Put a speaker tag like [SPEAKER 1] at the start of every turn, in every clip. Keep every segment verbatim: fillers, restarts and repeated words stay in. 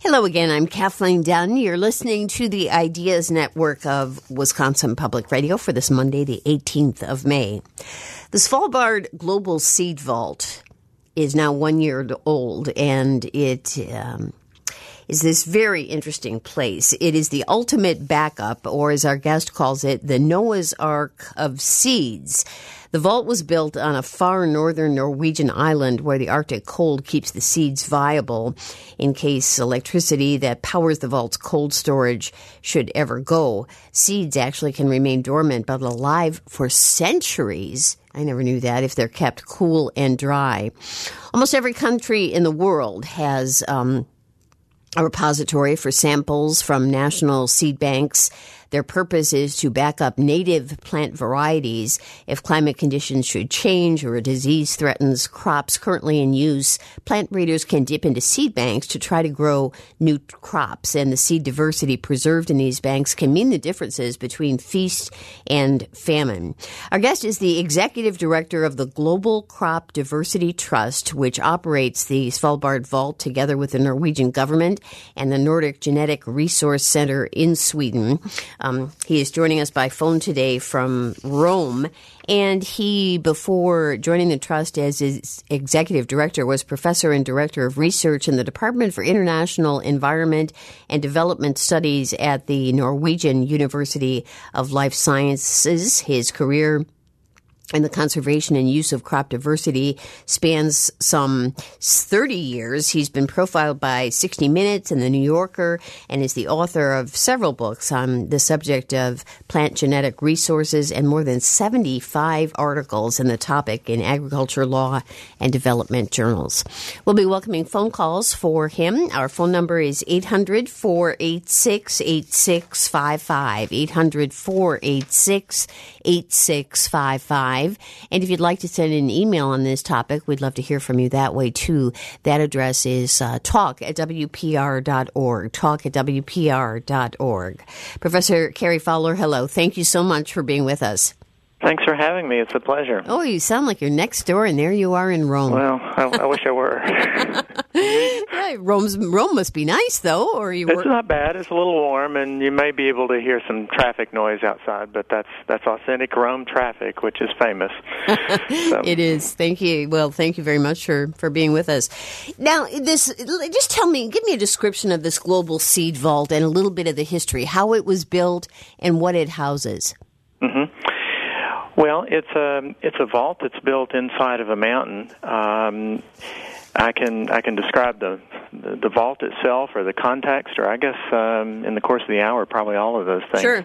[SPEAKER 1] Hello again, I'm Kathleen Dunn. You're listening to the Ideas Network of Wisconsin Public Radio for this Monday, the eighteenth of May. The Svalbard Global Seed Vault is now one year old, and it um, is this very interesting place. It is the ultimate backup, or as our guest calls it, the Noah's Ark of seeds. The vault was built on a far northern Norwegian island where the Arctic cold keeps the seeds viable in case electricity that powers the vault's cold storage should ever go. Seeds actually can remain dormant but alive for centuries. I never knew that, if they're kept cool and dry. Almost every country in the world has um, a repository for samples from national seed banks. Their purpose is to back up native plant varieties if climate conditions should change or a disease threatens crops currently in use. Plant breeders can dip into seed banks to try to grow new crops, and the seed diversity preserved in these banks can mean the differences between feast and famine. Our guest is the executive director of the Global Crop Diversity Trust, which operates the Svalbard Vault together with the Norwegian government and the Nordic Genetic Resource Center in Sweden. Um, he is joining us by phone today from Rome, and he, before joining the trust as its executive director, was professor and director of research in the Department for International Environment and Development Studies at the Norwegian University of Life Sciences. His career and the conservation and use of crop diversity spans some thirty years. He's been profiled by sixty minutes and The New Yorker and is the author of several books on the subject of plant genetic resources and more than seventy-five articles in the topic in agriculture, law, and development journals. We'll be welcoming phone calls for him. Our phone number is eight hundred, four eight six, eight six five five, eight hundred, four eight six, eight six five five. And if you'd like to send an email on this topic, we'd love to hear from you that way, too. That address is uh, talk at W P R dot org, talk at W P R dot org. Professor Cary Fowler, hello. Thank you so much for being with us.
[SPEAKER 2] Thanks for having me. It's a pleasure.
[SPEAKER 1] Oh, you sound like you're next door, and there you are in Rome.
[SPEAKER 2] Well, I, I wish I were.
[SPEAKER 1] Yeah, Rome's, Rome must be nice, though. Or you?
[SPEAKER 2] It's
[SPEAKER 1] were...
[SPEAKER 2] not bad. It's a little warm, and you may be able to hear some traffic noise outside, but that's that's authentic Rome traffic, which is famous. So.
[SPEAKER 1] It is. Thank you. Well, thank you very much for, for being with us. Now, this just tell me, give me a description of this Global Seed Vault and a little bit of the history, how it was built and what it houses.
[SPEAKER 2] Mm-hmm. Well, it's a it's a vault that's built inside of a mountain. Um, I can I can describe the, the the vault itself or the context, or I guess um, in the course of the hour, probably all of those things.
[SPEAKER 1] Sure.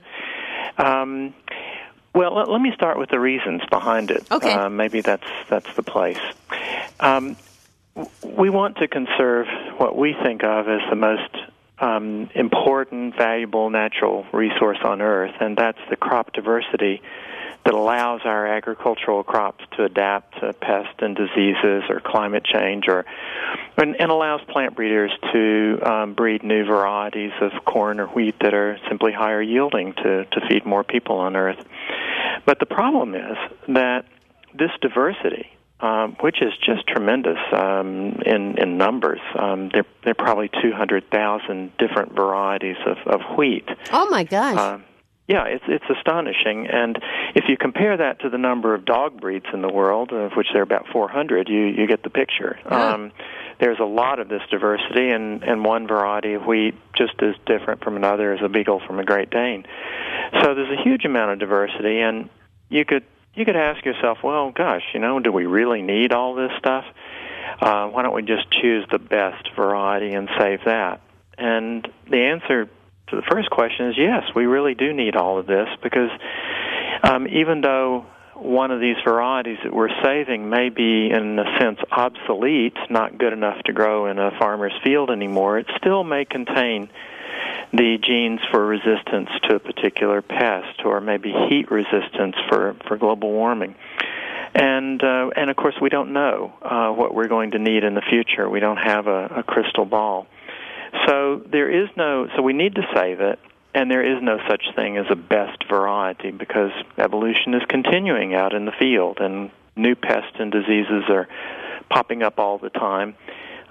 [SPEAKER 2] Um, well, let, let me start with the reasons behind it.
[SPEAKER 1] Okay.
[SPEAKER 2] Uh, maybe that's that's the place. Um, we want to conserve what we think of as the most um, important, valuable natural resource on Earth, and that's the crop diversity that allows our agricultural crops to adapt to pests and diseases or climate change, or and, and allows plant breeders to um, breed new varieties of corn or wheat that are simply higher yielding to, to feed more people on Earth. But the problem is that this diversity, um, which is just tremendous um, in, in numbers, um, there, there are probably two hundred thousand different varieties of, of wheat.
[SPEAKER 1] Oh, my gosh.
[SPEAKER 2] Uh, Yeah, it's it's astonishing, and if you compare that to the number of dog breeds in the world, of which there are about four hundred, you, you get the picture.
[SPEAKER 1] Yeah.
[SPEAKER 2] Um, there's a lot of this diversity, and, and one variety of wheat just as different from another as a beagle from a Great Dane. So there's a huge amount of diversity, and you could you could ask yourself, well, gosh, you know, do we really need all this stuff? Uh, why don't we just choose the best variety and save that? And the answer to the first question is yes, we really do need all of this, because um, even though one of these varieties that we're saving may be, in a sense, obsolete, not good enough to grow in a farmer's field anymore, it still may contain the genes for resistance to a particular pest, or maybe heat resistance for, for global warming. And, uh, and of course, we don't know uh, what we're going to need in the future. We don't have a, a crystal ball. So there is no, so we need to save it, and there is no such thing as a best variety, because evolution is continuing out in the field, and new pests and diseases are popping up all the time.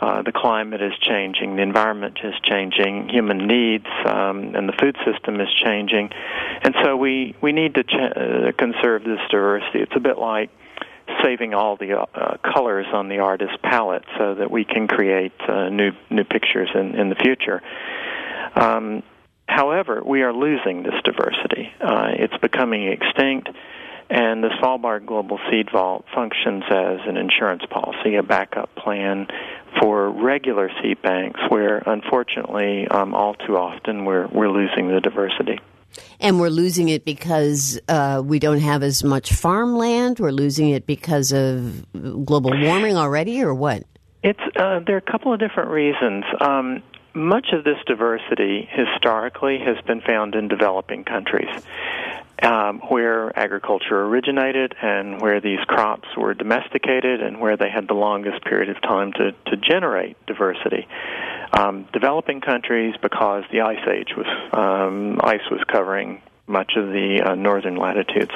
[SPEAKER 2] Uh, the climate is changing, the environment is changing, human needs um, and the food system is changing, and so we we need to ch- uh, conserve this diversity. It's a bit like saving all the uh, colors on the artist's palette so that we can create uh, new new pictures in, in the future. Um, however, we are losing this diversity. Uh, it's becoming extinct. And the Svalbard Global Seed Vault functions as an insurance policy, a backup plan for regular seed banks where, unfortunately, um, all too often we're we're losing the diversity.
[SPEAKER 1] And we're losing it because uh, we don't have as much farmland? We're losing it because of global warming already, or what? It's
[SPEAKER 2] uh, there are a couple of different reasons. Um, much of this diversity historically has been found in developing countries. Um, where agriculture originated and where these crops were domesticated and where they had the longest period of time to, to generate diversity. Um, developing countries, because the ice age was, um, ice was covering much of the uh, northern latitudes.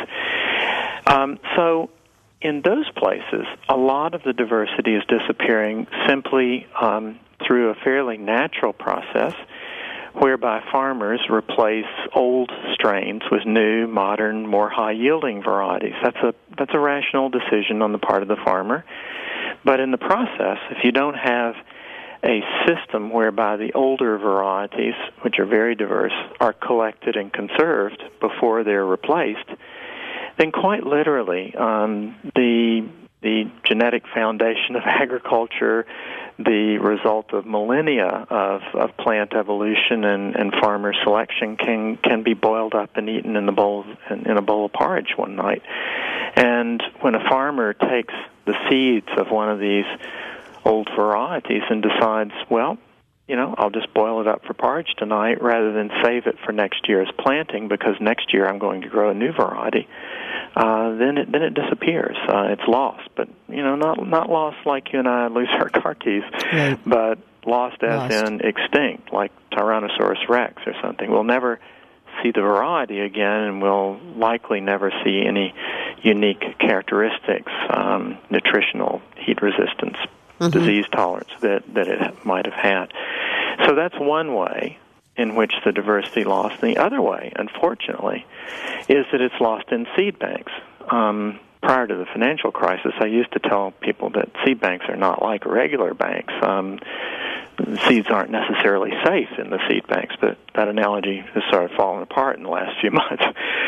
[SPEAKER 2] Um, so in those places, a lot of the diversity is disappearing simply um, through a fairly natural process whereby farmers replace old strains with new, modern, more high-yielding varieties. That's a that's a rational decision on the part of the farmer. But in the process, if you don't have a system whereby the older varieties, which are very diverse, are collected and conserved before they're replaced, then quite literally, um, the the genetic foundation of agriculture, the result of millennia of, of plant evolution and, and farmer selection can can be boiled up and eaten in the bowl in, in a bowl of porridge one night. And when a farmer takes the seeds of one of these old varieties and decides, well, you know, I'll just boil it up for porridge tonight rather than save it for next year's planting because next year I'm going to grow a new variety, uh, then it then it disappears. Uh, it's lost, but you know, not not lost like you and I lose our car keys, right. but lost as lost. in extinct, like Tyrannosaurus rex or something. We'll never see the variety again, and we'll likely never see any unique characteristics, um, nutritional, heat resistance, mm-hmm. disease tolerance that, that it might have had. So that's one way in which the diversity lost. And the other way, unfortunately, is that it's lost in seed banks. Um, prior to the financial crisis, I used to tell people that seed banks are not like regular banks. Um, seeds aren't necessarily safe in the seed banks, but that analogy has sort of fallen apart in the last few months.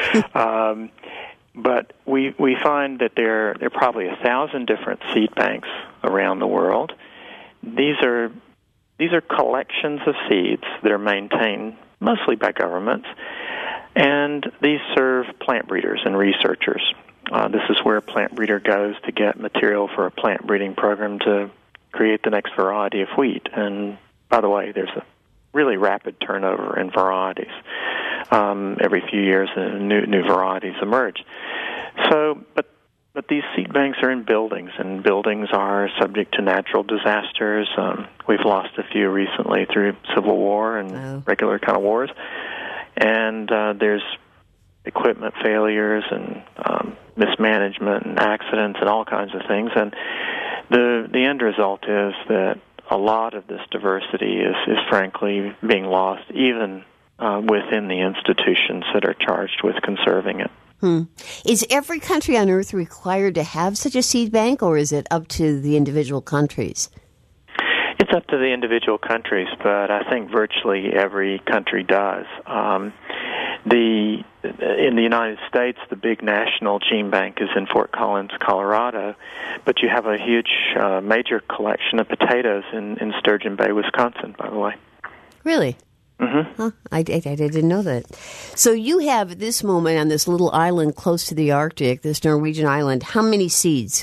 [SPEAKER 2] um, but we we find that there, there are probably a thousand different seed banks around the world. These are these are collections of seeds that are maintained mostly by governments, and these serve plant breeders and researchers. Uh, this is where a plant breeder goes to get material for a plant breeding program to create the next variety of wheat. And by the way, there's a really rapid turnover in varieties. Um, every few years, uh, new new varieties emerge. So, but but these seed banks are in buildings, and buildings are subject to natural disasters. Um, we've lost a few recently through civil war and oh. regular kind of wars. And uh, there's equipment failures and um, mismanagement and accidents and all kinds of things. And the the end result is that a lot of this diversity is, is frankly being lost, even uh, within the institutions that are charged with conserving it.
[SPEAKER 1] Hmm. Is every country on Earth required to have such a seed bank, or is it up to the individual countries?
[SPEAKER 2] It's up to the individual countries, but I think virtually every country does. Um, the in the United States, the big national gene bank is in Fort Collins, Colorado, but you have a huge, uh, major collection of potatoes in, in Sturgeon Bay, Wisconsin, by the way.
[SPEAKER 1] Really?
[SPEAKER 2] Mm-hmm.
[SPEAKER 1] Huh, I, I, I didn't know that. So you have, at this moment, on this little island close to the Arctic, this Norwegian island, how many seeds?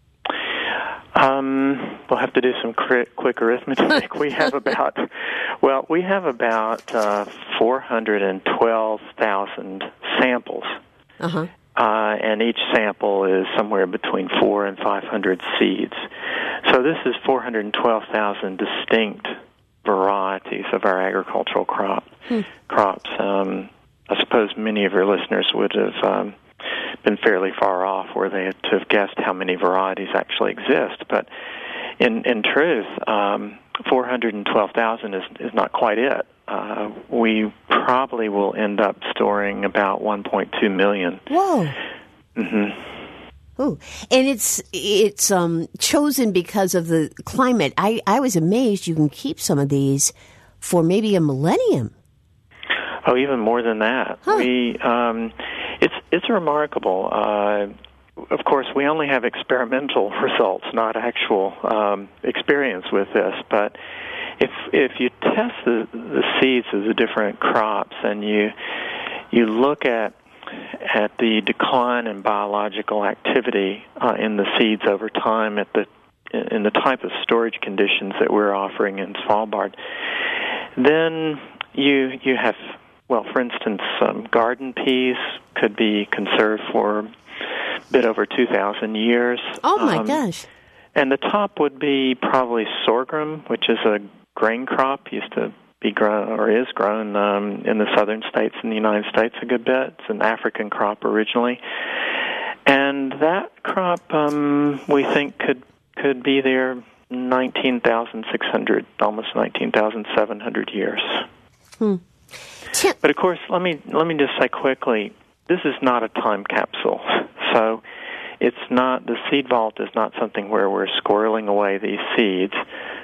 [SPEAKER 2] Um, we'll have to do some quick arithmetic. We have about, well, we have about uh, four hundred twelve thousand samples.
[SPEAKER 1] Uh-huh.
[SPEAKER 2] Uh, and each sample is somewhere between four and five hundred seeds. So this is four hundred twelve thousand distinct varieties of our agricultural crop hmm. crops. Um, I suppose many of your listeners would have um, been fairly far off where they had to have guessed how many varieties actually exist. But in in truth, um, four hundred twelve thousand is is not quite it. Uh, we probably will end up storing about one point two million.
[SPEAKER 1] Whoa.
[SPEAKER 2] Mm-hmm.
[SPEAKER 1] Oh, and it's it's um, chosen because of the climate. I, I was amazed you can keep some of these for maybe a millennium.
[SPEAKER 2] Oh, even more than that.
[SPEAKER 1] Huh.
[SPEAKER 2] We um, it's it's remarkable. Uh, of course, we only have experimental results, not actual um, experience with this. But if if you test the the seeds of the different crops and you you look at at the decline in biological activity uh, in the seeds over time, at the in the type of storage conditions that we're offering in Svalbard, then you you have, well, for instance, um, garden peas could be conserved for a bit over two thousand years.
[SPEAKER 1] Oh, my
[SPEAKER 2] um,
[SPEAKER 1] gosh.
[SPEAKER 2] And the top would be probably sorghum, which is a grain crop, used to be grown, or is grown um, in the southern states in the United States a good bit. It's an African crop originally. And that crop, um, we think, could could be there nineteen thousand six hundred, almost nineteen thousand seven hundred years.
[SPEAKER 1] Hmm.
[SPEAKER 2] But of course, let me let me just say quickly, this is not a time capsule. So it's not, the seed vault is not something where we're squirreling away these seeds,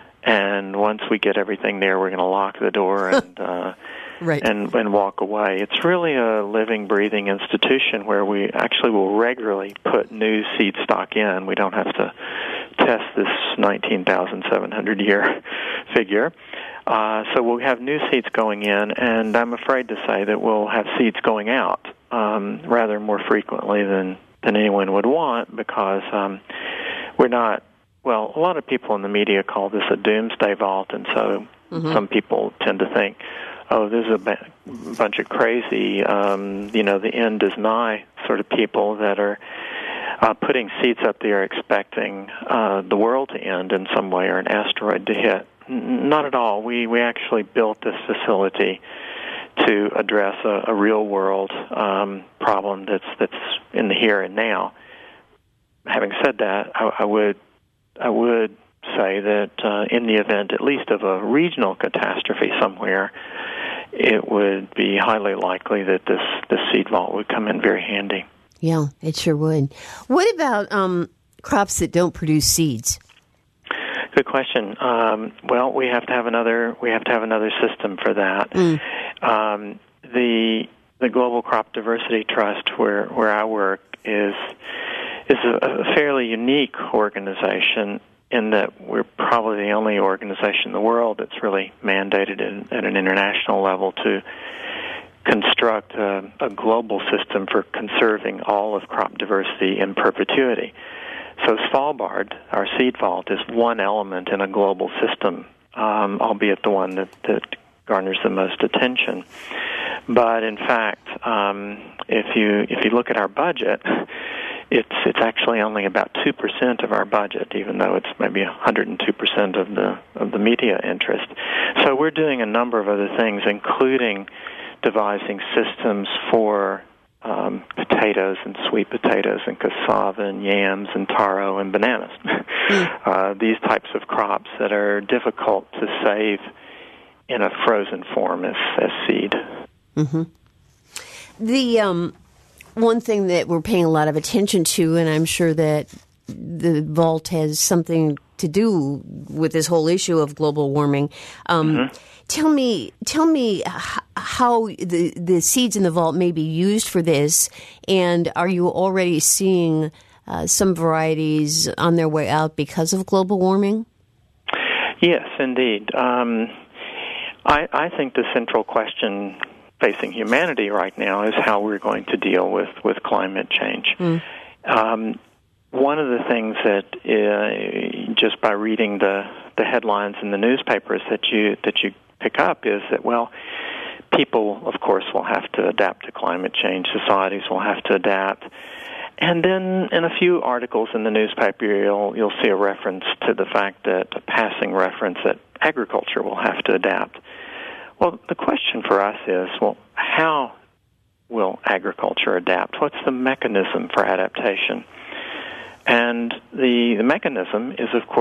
[SPEAKER 2] and once we get everything there, we're going to lock the door and uh,
[SPEAKER 1] right.
[SPEAKER 2] and and walk away. It's really a living, breathing institution where we actually will regularly put new seed stock in. We don't have to test this nineteen thousand seven hundred year figure. Uh, so we'll have new seeds going in, and I'm afraid to say that we'll have seeds going out um, rather more frequently than, than anyone would want, because um, we're not, well, a lot of people in the media call this a doomsday vault, and so mm-hmm. some people tend to think, oh, this is a ba- bunch of crazy, um, you know, the end is nigh sort of people that are uh, putting seeds up there expecting uh, the world to end in some way or an asteroid to hit. Not at all. We we actually built this facility to address a, a real world um, problem that's that's in the here and now. Having said that, I, I would I would say that uh, in the event, at least of a regional catastrophe somewhere, it would be highly likely that this this seed vault would come in very handy.
[SPEAKER 1] Yeah, it sure would. What about um, crops that don't produce seeds?
[SPEAKER 2] Good question. Um, well, we have to have another. We have to have another system for that. Mm. Um, the the Global Crop Diversity Trust, where where I work, is is a, a fairly unique organization in that we're probably the only organization in the world that's really mandated in, at an international level to construct a, a global system for conserving all of crop diversity in perpetuity. So Svalbard, our seed vault, is one element in a global system, um, albeit the one that, that garners the most attention. But in fact, um, if you if you look at our budget, it's it's actually only about two percent of our budget, even though it's maybe one hundred two percent of the of the media interest. So we're doing a number of other things, including devising systems for Um, potatoes and sweet potatoes and cassava and yams and taro and bananas. Mm. uh, these types of crops that are difficult to save in a frozen form as, as seed.
[SPEAKER 1] Mm-hmm. The um, one thing that we're paying a lot of attention to, and I'm sure that the vault has something to do with this whole issue of global warming. Um, mm-hmm. Tell me, tell me how the the seeds in the vault may be used for this, and are you already seeing uh, some varieties on their way out because of global warming?
[SPEAKER 2] Yes, indeed. Um, I, I think the central question facing humanity right now is how we're going to deal with, with climate change. Mm. Um, one of the things that uh, just by reading the, the headlines in the newspapers that you that you pick up is that, well, people, of course, will have to adapt to climate change. Societies will have to adapt. And then in a few articles in the newspaper, you'll, you'll see a reference to the fact that, a passing reference that agriculture will have to adapt. Well, the question for us is, well, how will agriculture adapt? What's the mechanism for adaptation? And the, the mechanism is, of course,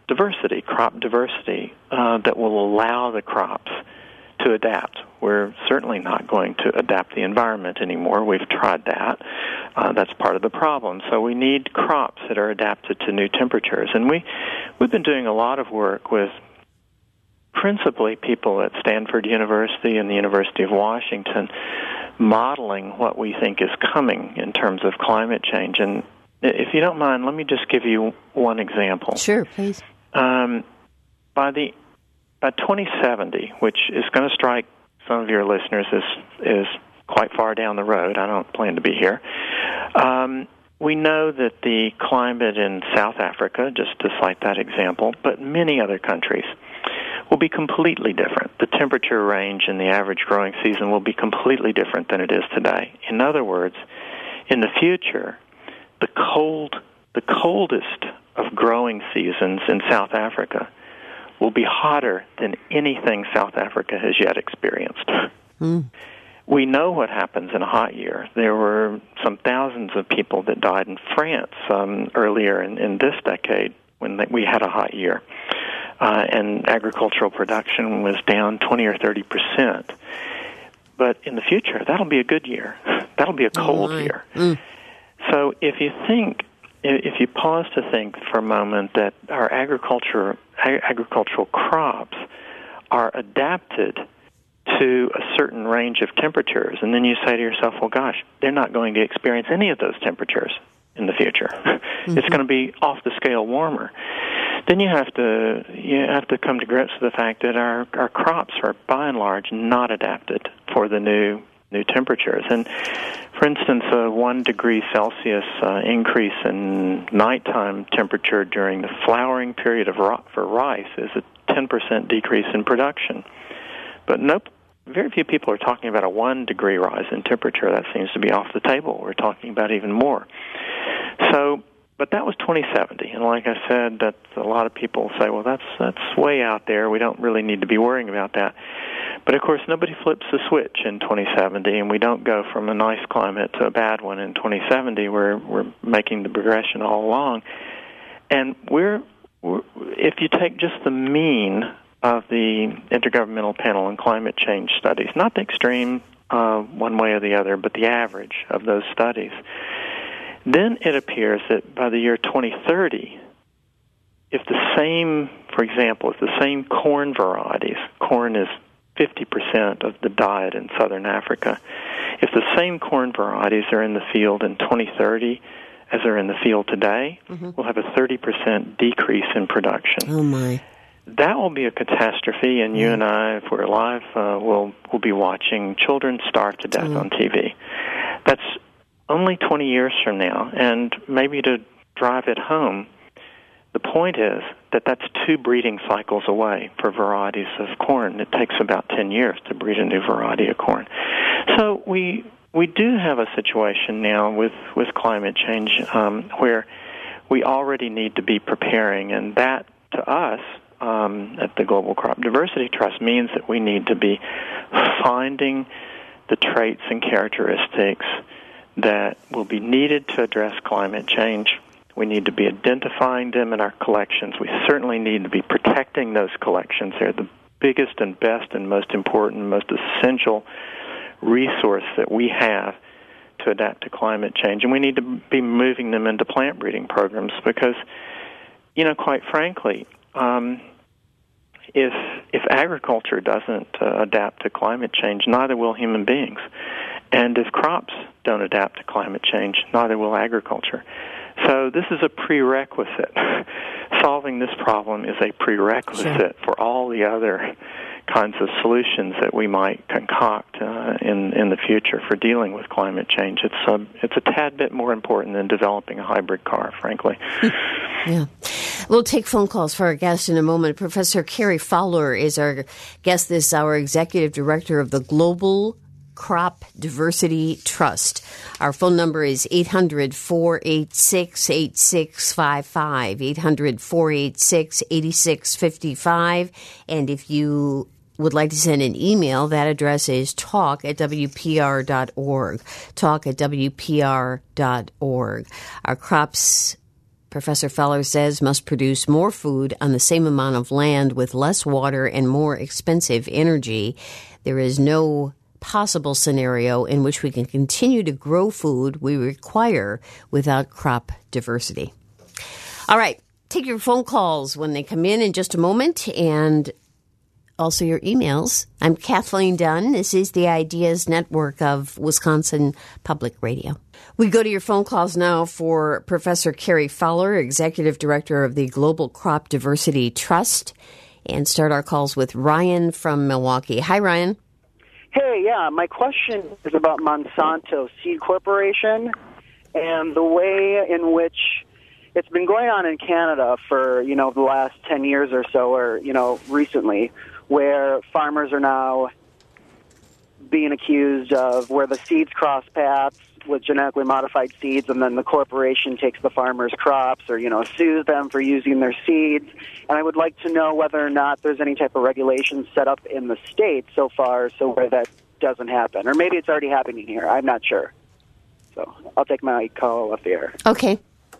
[SPEAKER 2] diversity, crop diversity, uh, that will allow the crops to adapt. We're certainly not going to adapt the environment anymore. We've tried that. Uh, that's part of the problem. So we need crops that are adapted to new temperatures. And we, we've been doing a lot of work with principally people at Stanford University and the University of Washington modeling what we think is coming in terms of climate change. And if you don't mind, let me just give you one example.
[SPEAKER 1] Sure, please.
[SPEAKER 2] Um, by the by twenty seventy, which is going to strike some of your listeners as is quite far down the road. I don't plan to be here. Um, we know that the climate in South Africa, just to cite that example, but many other countries, will be completely different. The temperature range in the average growing season will be completely different than it is today. In other words, in the future, the cold, the coldest of growing seasons in South Africa will be hotter than anything South Africa has yet experienced. Mm. We know what happens in a hot year. There were some thousands of people that died in France um, earlier in, in this decade when they, we had a hot year. Uh, and agricultural production was down twenty or thirty percent. But in the future, that'll be a good year. That'll be a cold oh year. Mm. So if you think, if you pause to think for a moment that our agriculture, ag- agricultural crops are adapted to a certain range of temperatures, and then you say to yourself, well, gosh, they're not going to experience any of those temperatures in the future. Mm-hmm. It's going to be off the scale warmer. Then you have to you have to come to grips with the fact that our, our crops are by and large not adapted for the new new temperatures. And for instance, a one degree Celsius uh, increase in nighttime temperature during the flowering period of ro- for rice is a ten percent decrease in production. But nope, very few people are talking about a one degree rise in temperature. That seems to be off the table. We're talking about even more. So. But that was twenty seventy, and like I said, that a lot of people say, well, that's that's way out there. We don't really need to be worrying about that. But, of course, nobody flips the switch in twenty seventy, and we don't go from a nice climate to a bad one in twenty seventy. We're, we're making the progression all along. And we're, we're if you take just the mean of the Intergovernmental Panel on Climate Change studies, not the extreme uh, one way or the other, but the average of those studies, then it appears that by the year twenty thirty, if the same, for example, if the same corn varieties, corn is fifty percent of the diet in southern Africa, if the same corn varieties are in the field in twenty thirty as are in the field today, mm-hmm. we'll have a thirty percent decrease in production.
[SPEAKER 1] Oh, my.
[SPEAKER 2] That will be a catastrophe, and mm. you and I, if we're alive, uh, will will be watching children starve to death mm. on T V. That's only twenty years from now, and maybe to drive it home, the point is that that's two breeding cycles away for varieties of corn. It takes about ten years to breed a new variety of corn. So we we do have a situation now with, with climate change um, where we already need to be preparing, and that, to us, um, at the Global Crop Diversity Trust, means that we need to be finding the traits and characteristics that will be needed to address climate change. We need to be identifying them in our collections. We certainly need to be protecting those collections. They're the biggest and best and most important, most essential resource that we have to adapt to climate change. And we need to be moving them into plant breeding programs because, you know, quite frankly, um, if if agriculture doesn't uh, adapt to climate change, neither will human beings. And if crops don't adapt to climate change, neither will agriculture. So this is a prerequisite. Solving this problem is a prerequisite sure. for all the other kinds of solutions that we might concoct uh, in in the future for dealing with climate change. It's a, it's a tad bit more important than developing a hybrid car, frankly.
[SPEAKER 1] Yeah. We'll take phone calls for our guest in a moment. Professor Cary Fowler is our guest this hour, Executive Director of the Global Crop Diversity Trust. Our phone number is eight hundred, four eight six, eight six five five, eight hundred, four eight six, eight six five five. And if you would like to send an email, that address is talk at w p r dot org, talk at w p r dot org. Our crops Professor Fowler says, must produce more food on the same amount of land with less water and more expensive energy. There is no possible scenario in which we can continue to grow food we require without crop diversity. All right. Take your phone calls when they come in in just a moment, and also your emails. I'm Kathleen Dunn. This is the Ideas Network of Wisconsin Public Radio. We go to your phone calls now for Professor Cary Fowler, Executive Director of the Global Crop Diversity Trust, and start our calls with Ryan from Milwaukee. Hi, Ryan.
[SPEAKER 3] Hey, yeah, my question is about Monsanto Seed Corporation and the way in which it's been going on in Canada for, you know, the last ten years or so, or, you know, recently, where farmers are now being accused of where the seeds cross paths with genetically modified seeds, and then the corporation takes the farmers' crops or, you know, sues them for using their seeds. And I would like to know whether or not there's any type of regulation set up in the state so far so where that doesn't happen. Or maybe it's already happening here. I'm not sure. So I'll take my call off the air.
[SPEAKER 1] Okay.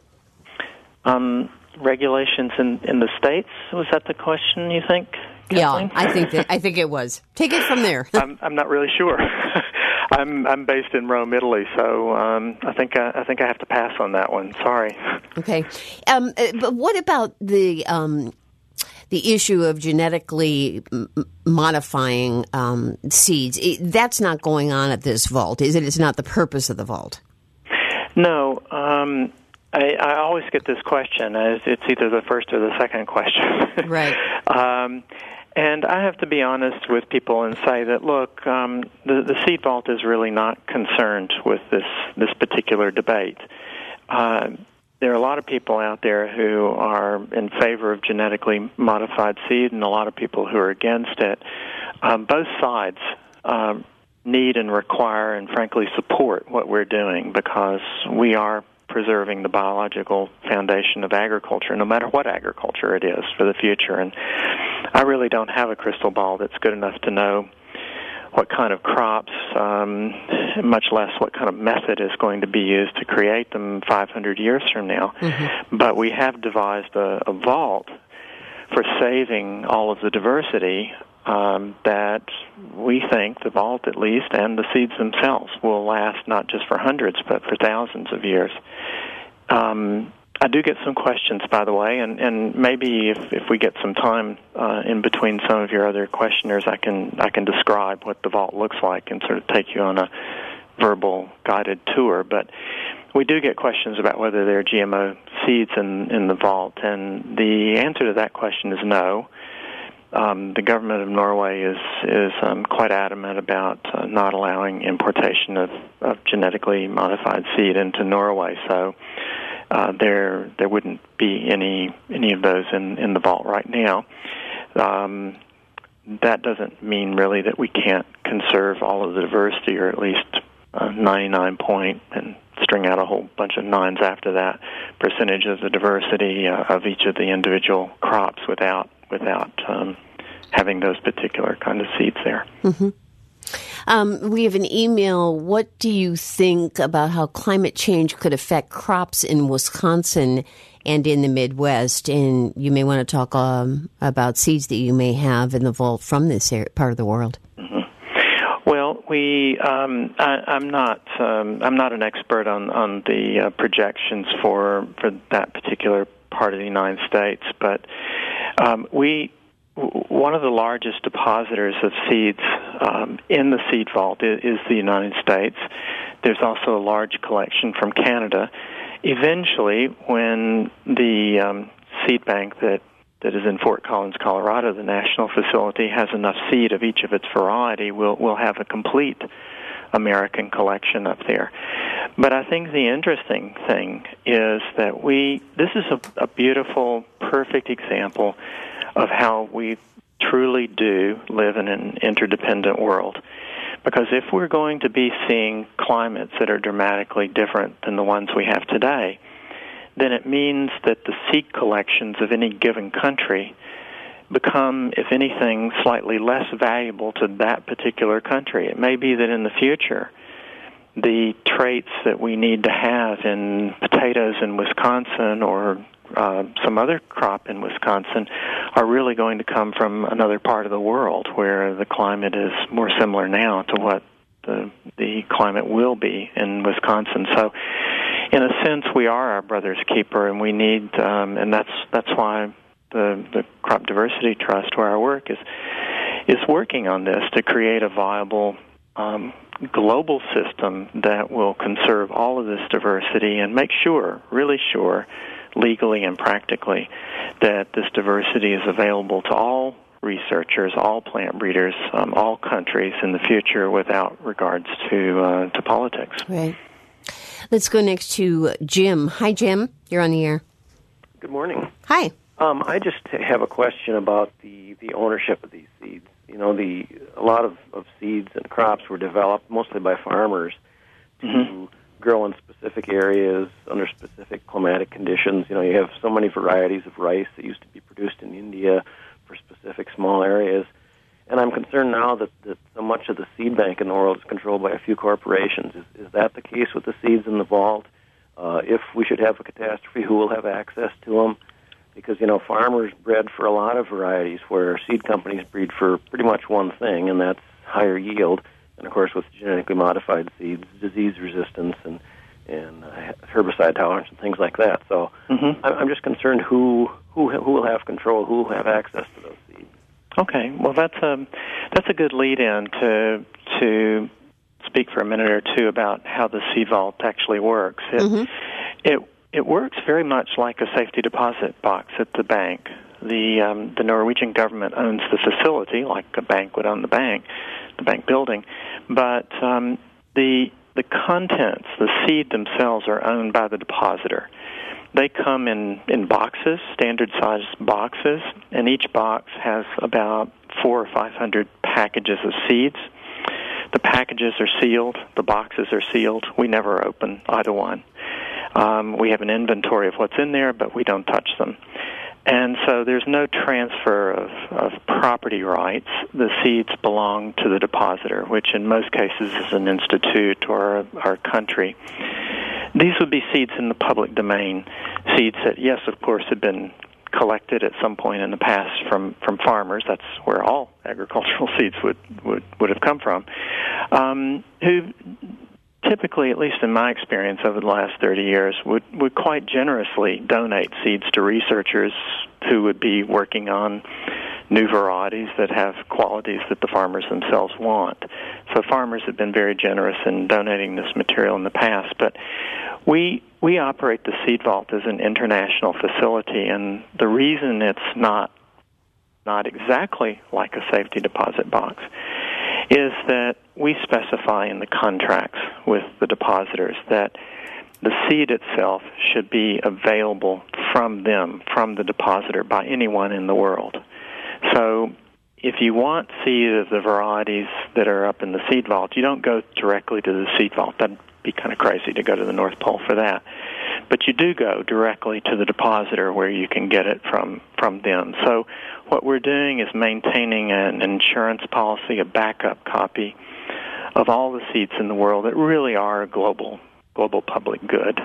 [SPEAKER 2] Um, regulations in, in the states, was that the question, you think, Kathleen?
[SPEAKER 1] Yeah, I think that, I think it was. Take it from there.
[SPEAKER 2] I'm, I'm not really sure. I'm I'm based in Rome, Italy, so um, I think I, I think I have to pass on that one. Sorry.
[SPEAKER 1] Okay, um, but what about the um, the issue of genetically m- modifying um, seeds? It, that's not going on at this vault, is it? It's not the purpose of the vault.
[SPEAKER 2] No. Um, I, I always get this question as it's either the first or the second question.
[SPEAKER 1] Right.
[SPEAKER 2] um, and I have to be honest with people and say that, look, um, the, the Seed Vault is really not concerned with this, this particular debate. Uh, there are a lot of people out there who are in favor of genetically modified seed and a lot of people who are against it. Um, both sides um, need and require and, frankly, support what we're doing because we are preserving the biological foundation of agriculture, no matter what agriculture it is for the future. And I really don't have a crystal ball that's good enough to know what kind of crops, um, much less what kind of method is going to be used to create them five hundred years from now. Mm-hmm. But we have devised a, a vault for saving all of the diversity um, that we think, the vault at least, and the seeds themselves will last not just for hundreds, but for thousands of years. Um, I do get some questions, by the way, and, and maybe if, if we get some time uh, in between some of your other questioners, I can I can describe what the vault looks like and sort of take you on a verbal guided tour. But we do get questions about whether there are G M O seeds in, in the vault, and the answer to that question is no. Um, the government of Norway is is um, quite adamant about uh, not allowing importation of, of genetically modified seed into Norway. So uh, there there wouldn't be any any of those in, in the vault right now. Um, that doesn't mean really that we can't conserve all of the diversity, or at least uh, ninety-nine point and string out a whole bunch of nines after that percentage of the diversity uh, of each of the individual crops without without um, having those particular kind of seeds there.
[SPEAKER 1] Mm-hmm. Um, we have an email. What do you think about how climate change could affect crops in Wisconsin and in the Midwest? And you may want to talk um, about seeds that you may have in the vault from this area, part of the world.
[SPEAKER 2] Mm-hmm. Well, we um, I, I'm not um, I'm not an expert on on the uh, projections for for that particular part of the United States, but um, we one of the largest depositors of seeds um, in the seed vault is, is the United States. There's also a large collection from Canada. Eventually, when the um, seed bank that, that is in Fort Collins, Colorado, the national facility, has enough seed of each of its variety, we'll, we'll have a complete American collection up there. But I think the interesting thing is that we, this is a, a beautiful, perfect example of how we truly do live in an interdependent world. Because if we're going to be seeing climates that are dramatically different than the ones we have today, then it means that the seed collections of any given country become, if anything, slightly less valuable to that particular country. It may be that in the future, the traits that we need to have in potatoes in Wisconsin or uh, some other crop in Wisconsin are really going to come from another part of the world where the climate is more similar now to what the, the climate will be in Wisconsin. So in a sense, we are our brother's keeper, and we need, um, and that's that's why the, the Crop Diversity Trust, where I work, is is working on this to create a viable um, global system that will conserve all of this diversity and make sure, really sure, legally and practically, that this diversity is available to all researchers, all plant breeders, um, all countries in the future without regards to uh, to politics.
[SPEAKER 1] Right. Let's go next to Jim. Hi, Jim. You're on the air.
[SPEAKER 4] Good morning.
[SPEAKER 1] Hi.
[SPEAKER 4] Um, I just have a question about the, the ownership of these seeds. You know, the a lot of, of seeds and crops were developed mostly by farmers to mm-hmm. grow in specific areas under specific climatic conditions. You know, you have so many varieties of rice that used to be produced in India for specific small areas. And I'm concerned now that, that so much of the seed bank in the world is controlled by a few corporations. Is, is that the case with the seeds in the vault? Uh, if we should have a catastrophe, who will have access to them? Because, you know, farmers bred for a lot of varieties where seed companies breed for pretty much one thing, and that's higher yield. And, of course, with genetically modified seeds, disease resistance and, and uh, herbicide tolerance and things like that. So mm-hmm. I'm just concerned who, who, who will have control, who will have access to those seeds.
[SPEAKER 2] Okay, well, that's a that's a good lead-in to to speak for a minute or two about how the seed vault actually works. It mm-hmm. it it works very much like a safety deposit box at the bank. The um, the Norwegian government owns the facility, like a bank would own the bank, the bank building, but um, the the contents, the seed themselves, are owned by the depositor. They come in, in boxes, standard-sized boxes, and each box has about four or five hundred packages of seeds. The packages are sealed. The boxes are sealed. We never open either one. Um, we have an inventory of what's in there, but we don't touch them. And so there's no transfer of, of property rights. The seeds belong to the depositor, which in most cases is an institute or a, or a country. These would be seeds in the public domain, seeds that, yes, of course, have been collected at some point in the past from, from farmers. That's where all agricultural seeds would, would, would have come from, um, who typically, at least in my experience over the last thirty years, would, would quite generously donate seeds to researchers who would be working on new varieties that have qualities that the farmers themselves want. So farmers have been very generous in donating this material in the past, but we we operate the Seed Vault as an international facility, and the reason it's not not exactly like a safety deposit box is that we specify in the contracts with the depositors that the seed itself should be available from them, from the depositor, by anyone in the world. So if you want seed of the varieties that are up in the Seed Vault, you don't go directly to the Seed Vault. That'd be kind of crazy to go to the North Pole for that. But you do go directly to the depositor where you can get it from, from them. So what we're doing is maintaining an insurance policy, a backup copy of all the seeds in the world that really are a global, global public good.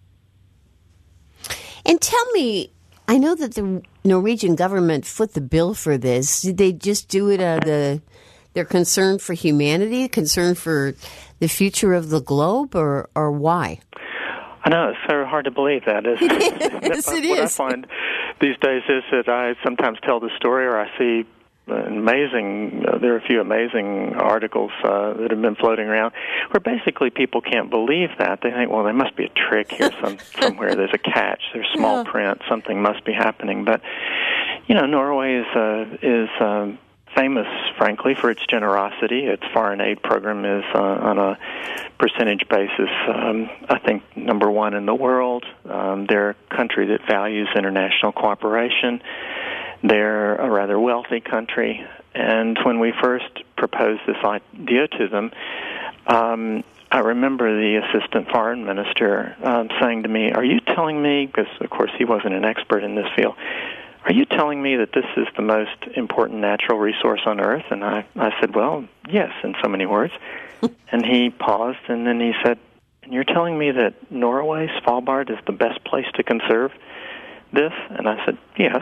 [SPEAKER 1] And tell me, I know that the Norwegian government foot the bill for this. Did they just do it out of the, their concern for humanity, concern for the future of the globe, or, or why?
[SPEAKER 2] I know, it's so hard to believe that. Is,
[SPEAKER 1] yes, it
[SPEAKER 2] what
[SPEAKER 1] is.
[SPEAKER 2] I find these days is that I sometimes tell the story, or I see amazing, uh, there are a few amazing articles uh, that have been floating around where basically people can't believe that. They think, well, there must be a trick here some, somewhere. There's a catch. There's small yeah. print. Something must be happening. But, you know, Norway is, uh, is uh, famous, frankly, for its generosity. Its foreign aid program is uh, on a percentage basis, um, I think, number one in the world. Um, they're a country that values international cooperation. They're a rather wealthy country, and when we first proposed this idea to them, um, I remember the assistant foreign minister um, saying to me, "Are you telling me," because of course he wasn't an expert in this field, are you telling me that this is the most important natural resource on Earth? And I, I said, well, yes, in so many words. And he paused, and then he said, and you're telling me that Norway, Svalbard, is the best place to conserve this? And I said, yes.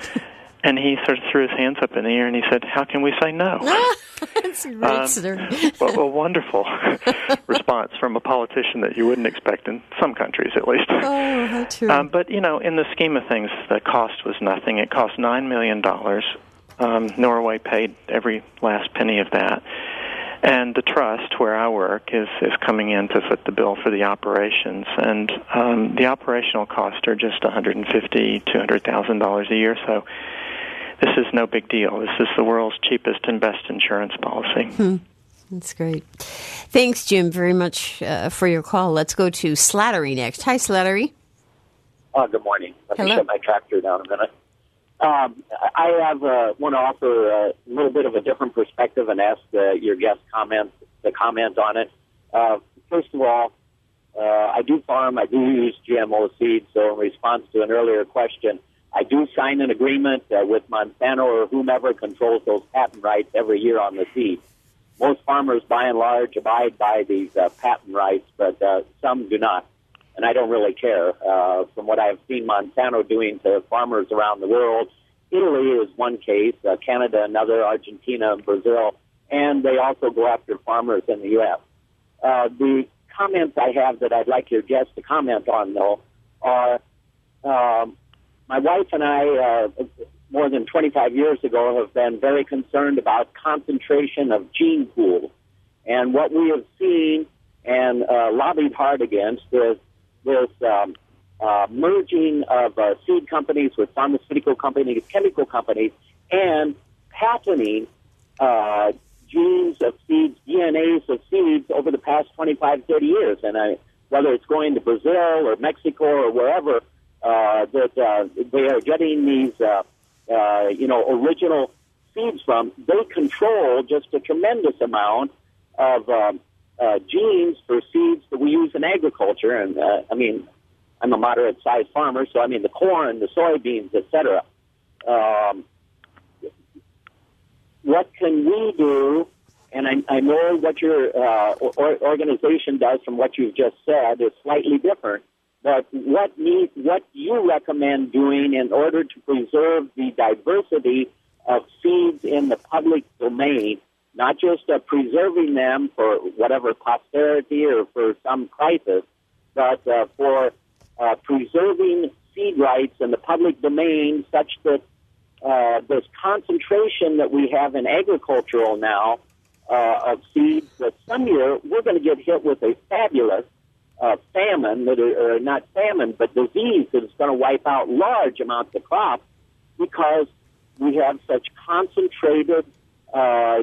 [SPEAKER 2] And he sort of threw his hands up in the air, and he said, how can we say no?
[SPEAKER 1] That's a great
[SPEAKER 2] um,
[SPEAKER 1] story.
[SPEAKER 2] well, a wonderful response from a politician that you wouldn't expect in some countries, at least.
[SPEAKER 1] Oh, how true.
[SPEAKER 2] Um, but, you know, in the scheme of things, the cost was nothing. It cost nine million dollars. Um, Norway paid every last penny of that. And the trust, where I work, is, is coming in to foot the bill for the operations. And um, the operational costs are just one hundred fifty thousand dollars, two hundred thousand dollars a year. So this is no big deal. This is the world's cheapest and best insurance policy.
[SPEAKER 1] Hmm. That's great. Thanks, Jim, very much uh, for your call. Let's go to Slattery next. Hi, Slattery.
[SPEAKER 5] Oh, good morning. Let
[SPEAKER 1] Hello.
[SPEAKER 5] me shut my tractor down a minute. Um, I have uh, want to offer a little bit of a different perspective and ask uh, your guest comment to comment on it. Uh, first of all, uh, I do farm. I do use G M O seeds. So in response to an earlier question, I do sign an agreement uh, with Monsanto or whomever controls those patent rights every year on the seed. Most farmers, by and large, abide by these uh, patent rights, but uh, some do not. And I don't really care. Uh, from what I've seen Monsanto doing to farmers around the world, Italy is one case, uh, Canada another, Argentina, Brazil, and they also go after farmers in the U S. Uh, the comments I have that I'd like your guests to comment on, though, are um, my wife and I, uh, more than twenty-five years ago, have been very concerned about concentration of gene pools. And what we have seen and uh, lobbied hard against is this um, uh, merging of uh, seed companies with pharmaceutical companies, chemical companies, and patenting uh, genes of seeds, D N As of seeds over the past twenty-five, thirty years. And I, whether it's going to Brazil or Mexico or wherever, uh, that uh, they are getting these, uh, uh, you know, original seeds from, they control just a tremendous amount of um, Uh, genes for seeds that we use in agriculture. And, uh, I mean, I'm a moderate-sized farmer, so, I mean, the corn, the soybeans, et cetera. Um, what can we do, and I, I know what your uh, or, organization does from what you've just said is slightly different, but what need, what you recommend doing in order to preserve the diversity of seeds in the public domain, not just uh, preserving them for whatever posterity or for some crisis, but uh, for uh, preserving seed rights in the public domain such that uh, this concentration that we have in agricultural now uh, of seeds, that some year we're going to get hit with a fabulous uh, famine, that are, or not famine, but disease that is going to wipe out large amounts of crops because we have such concentrated uh,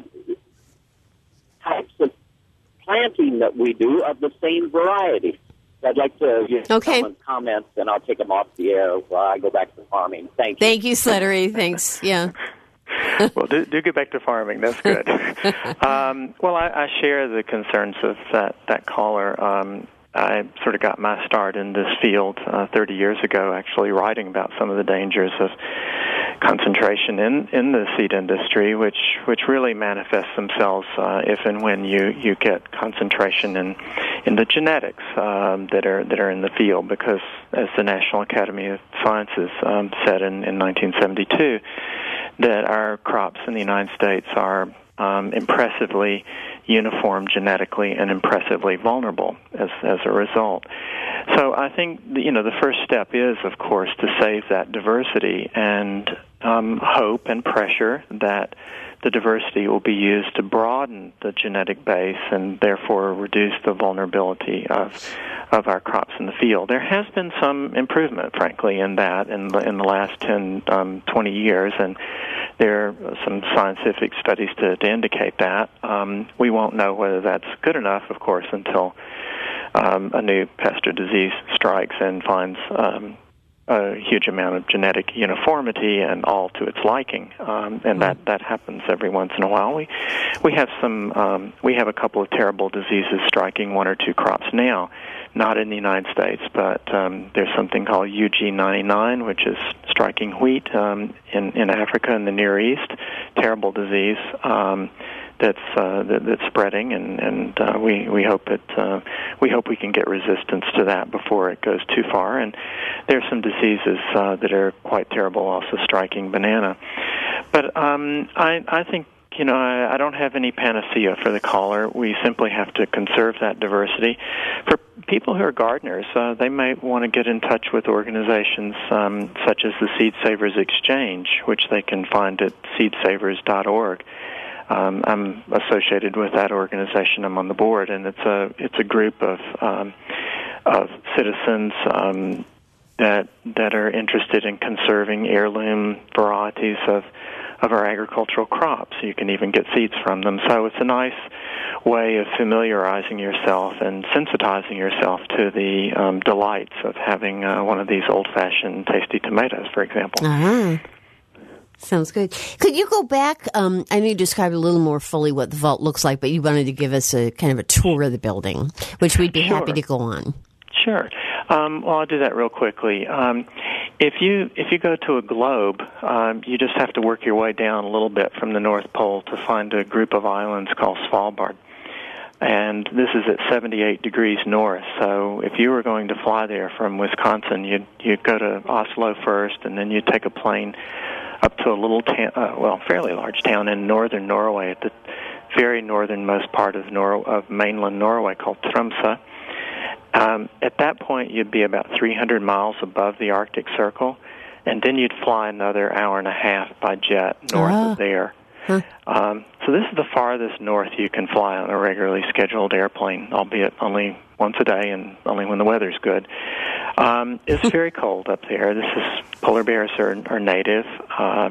[SPEAKER 5] types of planting that we do of the same variety. So I'd like to use
[SPEAKER 1] okay.
[SPEAKER 5] someone's comments, and I'll take them off the air while I go back to farming. Thank you.
[SPEAKER 1] Thank you, Slattery. Thanks. Yeah.
[SPEAKER 2] Well, do, do get back to farming. That's good. um, well, I, I share the concerns of that, that caller. Um, I sort of got my start in this field uh, thirty years ago, actually writing about some of the dangers of concentration in, in the seed industry, which which really manifests themselves uh, if and when you, you get concentration in in the genetics um, that are that are in the field. Because as the National Academy of Sciences um, said in, in nineteen seventy-two, that our crops in the United States are um, impressively uniform genetically and impressively vulnerable as as a result. So I think, you know, the first step is, of course, to save that diversity and um, hope and pressure that the diversity will be used to broaden the genetic base and therefore reduce the vulnerability of of our crops in the field. There has been some improvement, frankly, in that in the, in the last ten, um, twenty years, and there are some scientific studies to, to indicate that. Um, we won't know whether that's good enough, of course, until um, a new pest or disease strikes and finds um, a huge amount of genetic uniformity and all to its liking, um, and that, that happens every once in a while. We we have some um, we have a couple of terrible diseases striking one or two crops now, not in the United States, but um, there's something called U G ninety-nine, which is striking wheat um, in in Africa and the Near East. Terrible disease. Um, That's uh, that, that's spreading, and and uh, we we hope it uh, we hope we can get resistance to that before it goes too far. And there's some diseases uh, that are quite terrible, also striking banana. But um, I I think you know I, I don't have any panacea for the caller. We simply have to conserve that diversity. For people who are gardeners, uh, they might want to get in touch with organizations um, such as the Seed Savers Exchange, which they can find at seed savers dot org. Um, I'm associated with that organization. I'm on the board, and it's a it's a group of um, of citizens um, that that are interested in conserving heirloom varieties of of our agricultural crops. You can even get seeds from them. So it's a nice way of familiarizing yourself and sensitizing yourself to the um, delights of having uh, one of these old-fashioned tasty tomatoes, for example.
[SPEAKER 1] Uh-huh. Sounds good. Could you go back? Um, I know you described a little more fully what the vault looks like, but you wanted to give us a kind of a tour of the building, which we'd be
[SPEAKER 2] Sure.
[SPEAKER 1] happy to go on.
[SPEAKER 2] Sure. Um, well, I'll do that real quickly. Um, if you if you go to a globe, um, you just have to work your way down a little bit from the North Pole to find a group of islands called Svalbard. And this is at seventy-eight degrees north. So if you were going to fly there from Wisconsin, you'd you'd go to Oslo first, and then you'd take a plane up to a little town, uh, well, fairly large town in northern Norway, at the very northernmost part of Nor- of mainland Norway, called Tromsø. Um, at that point, you'd be about three hundred miles above the Arctic Circle, and then you'd fly another hour and a half by jet north
[SPEAKER 1] Ah.
[SPEAKER 2] of there.
[SPEAKER 1] Huh.
[SPEAKER 2] Um, so this is the farthest north you can fly on a regularly scheduled airplane, albeit only once a day and only when the weather's good. Um, it's very cold up there. This is polar bears are, are native, uh,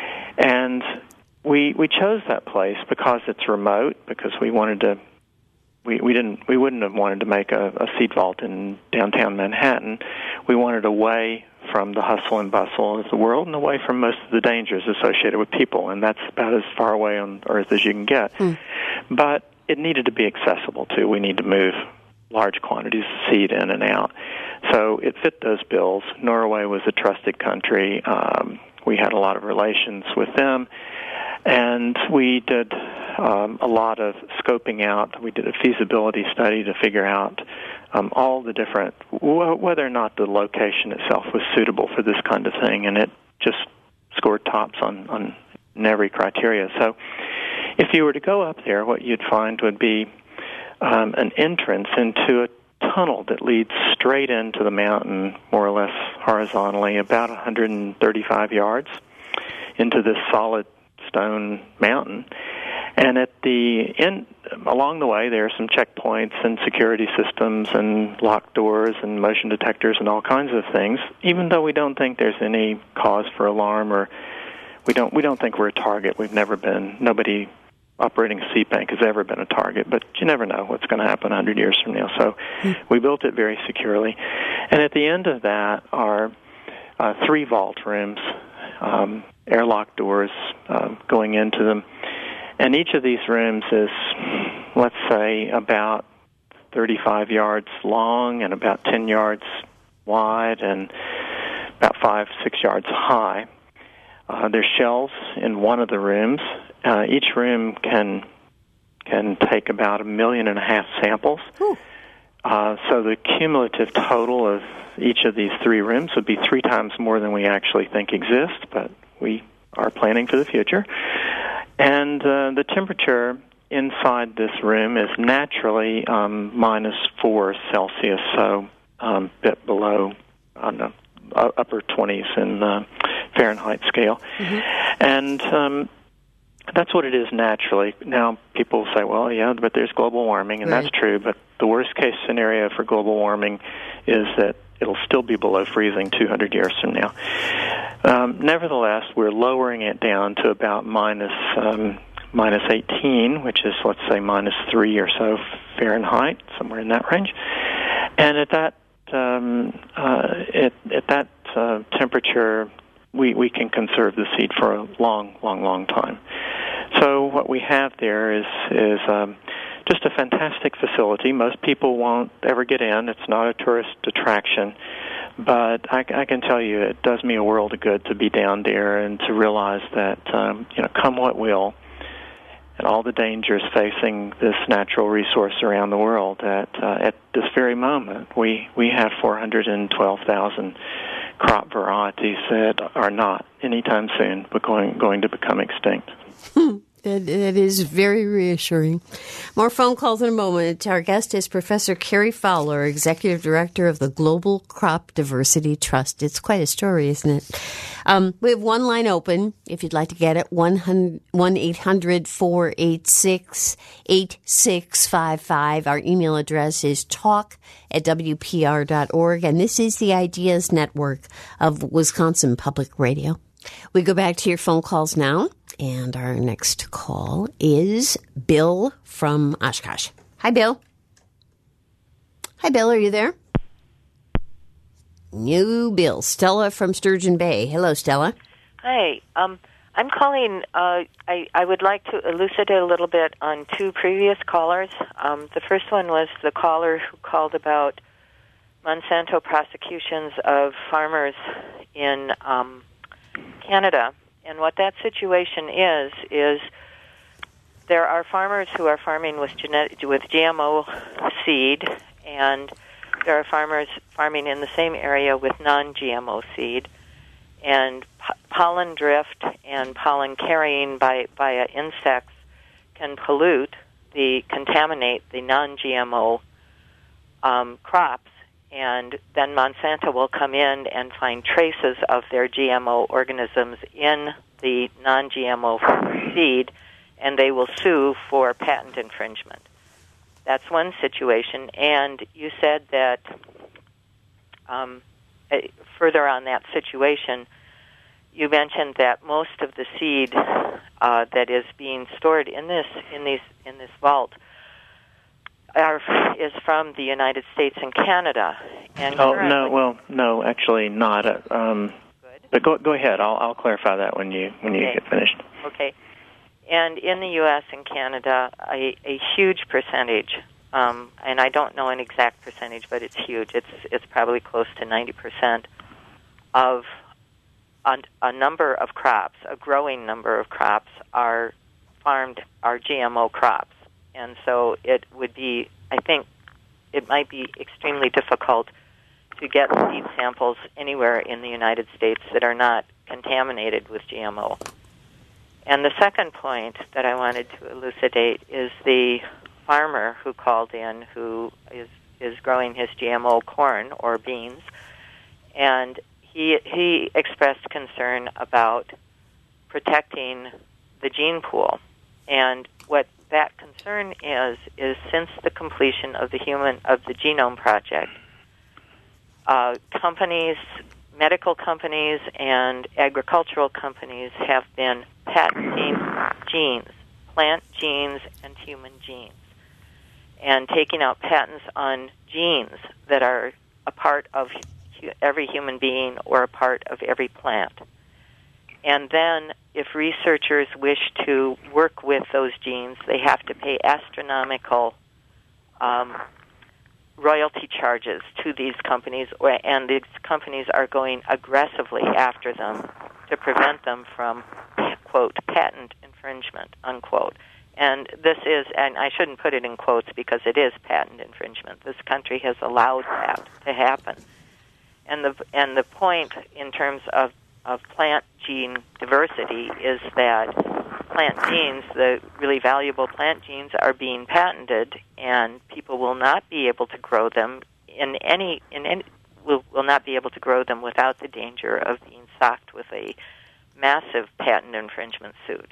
[SPEAKER 2] and we we chose that place because it's remote. Because we wanted to, we, we didn't we wouldn't have wanted to make a, a seed vault in downtown Manhattan. We wanted away from the hustle and bustle of the world and away from most of the dangers associated with people, and that's about as far away on Earth as you can get. Mm. But it needed to be accessible, too. We need to move large quantities of seed in and out. So it fit those bills. Norway was a trusted country. Um, we had a lot of relations with them, and we did um, a lot of scoping out. We did a feasibility study to figure out um, all the different, w- whether or not the location itself was suitable for this kind of thing, and it just scored tops on, on every criteria. So if you were to go up there, what you'd find would be um, an entrance into a tunnel that leads straight into the mountain, more or less horizontally, about one hundred thirty-five yards into this solid stone mountain. And at the end, along the way, there are some checkpoints and security systems and locked doors and motion detectors and all kinds of things. Even though we don't think there's any cause for alarm, or we don't we don't think we're a target. We've never been. Nobody operating a seed bank has ever been a target, but you never know what's going to happen one hundred years from now. So we built it very securely. And at the end of that are uh, three vault rooms, um, airlock doors uh, going into them. And each of these rooms is, let's say, about thirty-five yards long and about ten yards wide and about five, six yards high. Uh, there's shelves in one of the rooms. Uh, each room can can take about a million and a half samples. Uh, so the cumulative total of each of these three rooms would be three times more than we actually think exists, but we are planning for the future. And uh, the temperature inside this room is naturally um, minus four Celsius, so um, a bit below, I don't know, upper twenties in uh, Fahrenheit scale. Mm-hmm. And um, that's what it is naturally. Now, people say, well, yeah, but there's global warming, and right. That's true, but the worst-case scenario for global warming is that it'll still be below freezing two hundred years from now. Um, nevertheless, we're lowering it down to about minus, um, minus eighteen, which is, let's say, minus three or so Fahrenheit, somewhere in that range. And at that um, uh, at, at that uh, temperature, we, we can conserve the seed for a long, long, long time. So what we have there is is um, just a fantastic facility. Most people won't ever get in. It's not a tourist attraction. But I, I can tell you it does me a world of good to be down there and to realize that, um, you know, come what will, and all the dangers facing this natural resource around the world, that uh, at this very moment we, we have four hundred twelve thousand crop varieties that are not anytime soon going, going to become extinct.
[SPEAKER 1] That, that is very reassuring. More phone calls in a moment. Our guest is Professor Cary Fowler, Executive Director of the Global Crop Diversity Trust. It's quite a story, isn't it? Um, we have one line open. If you'd like to get it, one eight hundred four eight six eight six five five. Our email address is talk at w p r dot org. And this is the Ideas Network of Wisconsin Public Radio. We go back to your phone calls now. And our next call is Bill from Oshkosh. Hi, Bill. Hi, Bill. Are you there? New Bill. Stella from Sturgeon Bay. Hello, Stella.
[SPEAKER 6] Hi. Um, I'm calling. Uh, I, I would like to elucidate a little bit on two previous callers. Um, the first one was the caller who called about Monsanto prosecutions of farmers in um, Canada. And what that situation is, is there are farmers who are farming with genetic, with G M O seed, and there are farmers farming in the same area with non-G M O seed. And p- pollen drift and pollen carrying by via insects can pollute, the contaminate the non-G M O um, crops. And then Monsanto will come in and find traces of their G M O organisms in the non-G M O seed, and they will sue for patent infringement. That's one situation. And you said that um, further on that situation, you mentioned that most of the seed uh, that is being stored in this in these in this vault Are, is from the United States and Canada. And
[SPEAKER 2] oh no, well, no, actually not. Uh, um,
[SPEAKER 6] Good.
[SPEAKER 2] But go go ahead. I'll I'll clarify that when you when you
[SPEAKER 6] okay.
[SPEAKER 2] get finished.
[SPEAKER 6] Okay. And in the U S and Canada, a, a huge percentage, um, and I don't know an exact percentage, but it's huge. It's it's probably close to ninety percent of a, a number of crops, a growing number of crops, are farmed are G M O crops. And so it would be, I think, it might be extremely difficult to get seed samples anywhere in the United States that are not contaminated with G M O. And the second point that I wanted to elucidate is the farmer who called in who is, is growing his G M O corn or beans, and he he expressed concern about protecting the gene pool. And what that concern is, is since the completion of the human of the Genome Project, uh, companies, medical companies, and agricultural companies have been patenting genes, plant genes and human genes, and taking out patents on genes that are a part of hu- every human being or a part of every plant. And then if researchers wish to work with those genes, they have to pay astronomical um, royalty charges to these companies, or, and these companies are going aggressively after them to prevent them from, quote, patent infringement, unquote. And this is, and I shouldn't put it in quotes because it is patent infringement. This country has allowed that to happen. And the and the point in terms of of plant gene diversity is that plant genes, the really valuable plant genes, are being patented, and people will not be able to grow them in any in any will, will not be able to grow them without the danger of being socked with a massive patent infringement suit.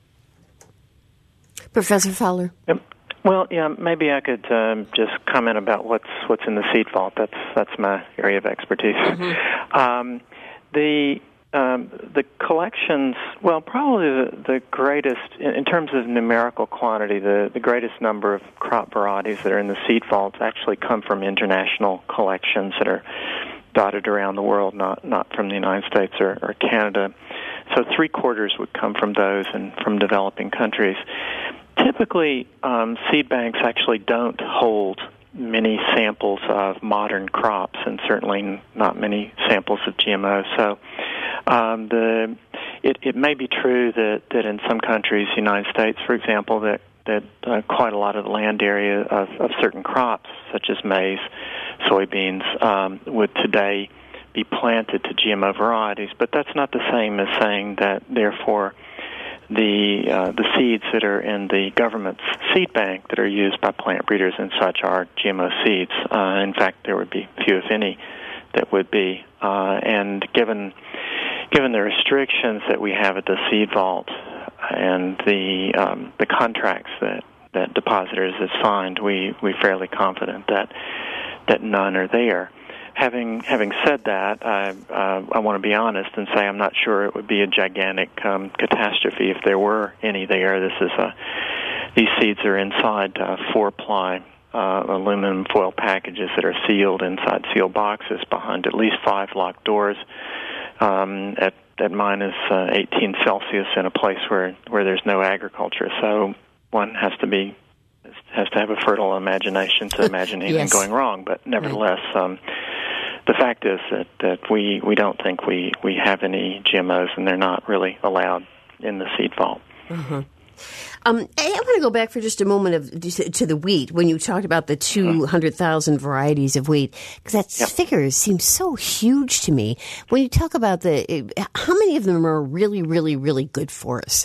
[SPEAKER 1] Professor Fowler.
[SPEAKER 2] Yep. Well, yeah, maybe I could um, just comment about what's what's in the seed vault. That's that's my area of expertise. Mm-hmm. Um, the um, the collections, well, probably the, the greatest, in, in terms of numerical quantity, the, the greatest number of crop varieties that are in the seed vaults actually come from international collections that are dotted around the world, not not from the United States or, or Canada. So three quarters would come from those and from developing countries. Typically, um, seed banks actually don't hold many samples of modern crops, and certainly not many samples of G M Os. So um, the it, it may be true that, that in some countries, the United States, for example, that that uh, quite a lot of the land area of, of certain crops, such as maize, soybeans, um, would today be planted to G M O varieties. But that's not the same as saying that, therefore, the uh, the seeds that are in the government's seed bank that are used by plant breeders and such are G M O seeds. Uh, in fact, there would be few, if any, that would be. Uh, and given given the restrictions that we have at the seed vault and the um, the contracts that, that depositors have signed, we we fairly confident that that none are there. Having having said that, I uh, I want to be honest and say I'm not sure it would be a gigantic um, catastrophe if there were any there. This is a these seeds are inside uh, four-ply uh, aluminum foil packages that are sealed inside sealed boxes behind at least five locked doors um, at at minus uh, eighteen Celsius in a place where where there's no agriculture. So one has to be has to have a fertile imagination to imagine anything yes. going wrong. But nevertheless. Right. Um, The fact is that, that we, we don't think we, we have any G M Os, and they're not really allowed in the seed vault.
[SPEAKER 1] Uh-huh. Um, I want to go back for just a moment of to the wheat when you talked about the two hundred thousand varieties of wheat, because that yep. figure seems so huge to me. When you talk about the, how many of them are really, really, really good for us?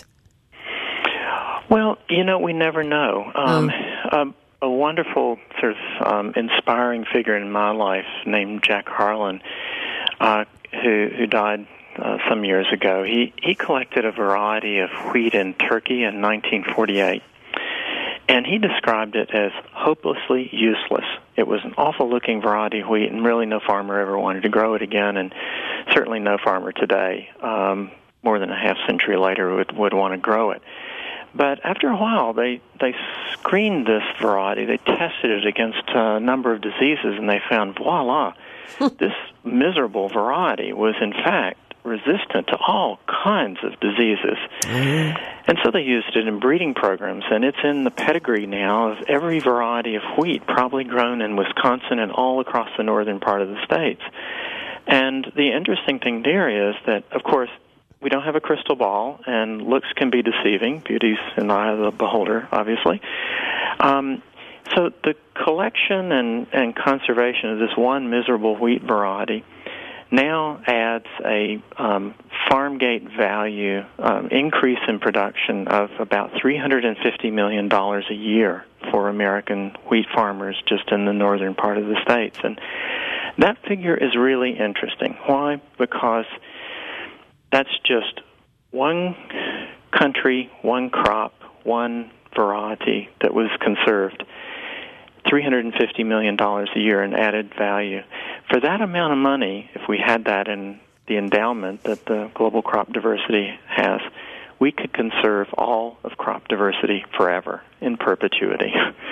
[SPEAKER 2] Well, you know, we never know. Um, um, A wonderful, sort of um, inspiring figure in my life named Jack Harlan, uh, who, who died uh, some years ago. He he collected a variety of wheat in Turkey in nineteen forty-eight, and he described it as hopelessly useless. It was an awful-looking variety of wheat, and really no farmer ever wanted to grow it again, and certainly no farmer today, um, more than a half century later, would, would want to grow it. But after a while, they, they screened this variety. They tested it against a number of diseases, and they found, voila, this miserable variety was, in fact, resistant to all kinds of diseases. Mm. And so they used it in breeding programs, and it's in the pedigree now of every variety of wheat probably grown in Wisconsin and all across the northern part of the states. And the interesting thing there is that, of course, we don't have a crystal ball, and looks can be deceiving. Beauty's in the eye of the beholder, obviously. Um, so the collection and, and conservation of this one miserable wheat variety now adds a um, farm gate value um, increase in production of about three hundred fifty million dollars a year for American wheat farmers just in the northern part of the states. And that figure is really interesting. Why? Because that's just one country, one crop, one variety that was conserved. three hundred fifty million dollars a year in added value. For that amount of money, if we had that in the endowment that the Global Crop Diversity has, we could conserve all of crop diversity forever, in perpetuity.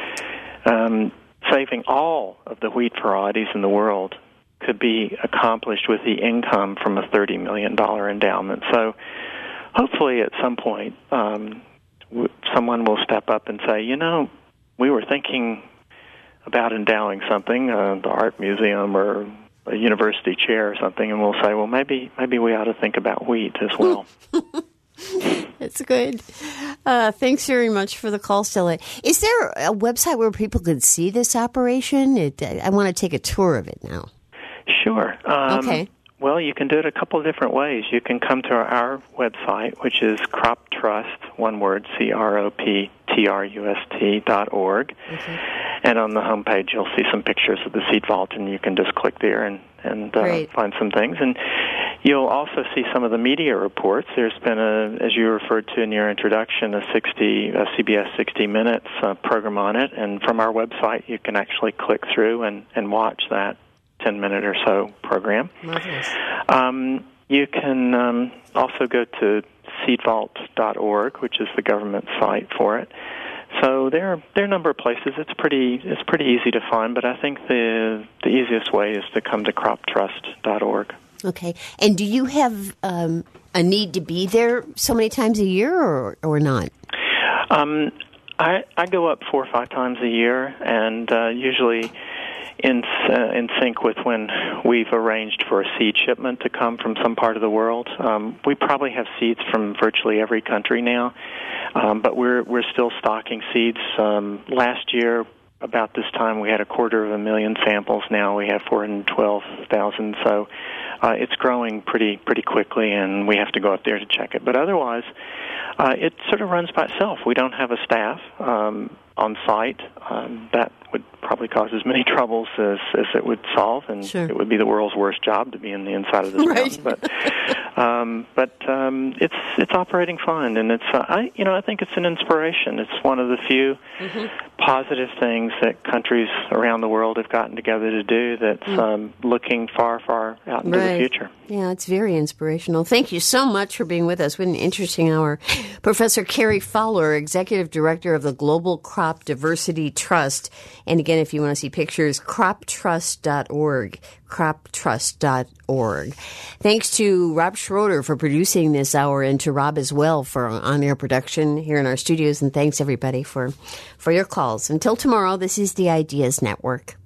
[SPEAKER 2] um, saving all of the wheat varieties in the world could be accomplished with the income from a thirty million dollars endowment. So hopefully at some point um, w- someone will step up and say, you know, we were thinking about endowing something, uh, the art museum or a university chair or something, and we'll say, well, maybe maybe we ought to think about wheat as well.
[SPEAKER 1] That's good. Uh, thanks very much for the call, Stella. Is there a website where people could see this operation? It, I want to take a tour of it now.
[SPEAKER 2] Sure. Um,
[SPEAKER 1] okay.
[SPEAKER 2] Well, you can do it a couple of different ways. You can come to our, our website, which is Crop Trust, one word, C R O P T R U S T dot org. Okay. And on the homepage, you'll see some pictures of the seed vault, and you can just click there and, and uh, find some things. And you'll also see some of the media reports. There's been, a, as you referred to in your introduction, a sixty, a C B S sixty Minutes uh, program on it. And from our website, you can actually click through and, and watch that ten-minute or so program. Marvelous. Um, you can um, also go to seed vault dot org, which is the government site for it. So there are there are a number of places. It's pretty it's pretty easy to find, but I think the the easiest way is to come to crop trust dot org.
[SPEAKER 1] Okay. And do you have um, a need to be there so many times a year, or or not?
[SPEAKER 2] Um, I I go up four or five times a year, and uh, usually in uh, in sync with when we've arranged for a seed shipment to come from some part of the world. Um, we probably have seeds from virtually every country now, um, but we're we're still stocking seeds. Um, last year, about this time, we had a quarter of a million samples. Now we have four hundred twelve thousand. So uh, it's growing pretty pretty quickly, and we have to go up there to check it. But otherwise, uh, it sort of runs by itself. We don't have a staff um, on site. Um, that would probably cause as many troubles as, as it would solve, and
[SPEAKER 1] sure.
[SPEAKER 2] It would be the world's worst job to be in the inside of this
[SPEAKER 1] right.
[SPEAKER 2] mountain. But um, but um, it's it's operating fine, and it's uh, I you know I think it's an inspiration. It's one of the few mm-hmm. positive things that countries around the world have gotten together to do. That's mm. um, looking far far out into
[SPEAKER 1] right.
[SPEAKER 2] the future.
[SPEAKER 1] Yeah, it's very inspirational. Thank you so much for being with us. What an interesting hour. Professor Cary Fowler, Executive Director of the Global Crop Diversity Trust. And again, if you want to see pictures, crop trust dot org, crop trust dot org. Thanks to Rob Schroeder for producing this hour, and to Rob as well for on-air production here in our studios. And thanks, everybody, for, for your calls. Until tomorrow, this is the Ideas Network.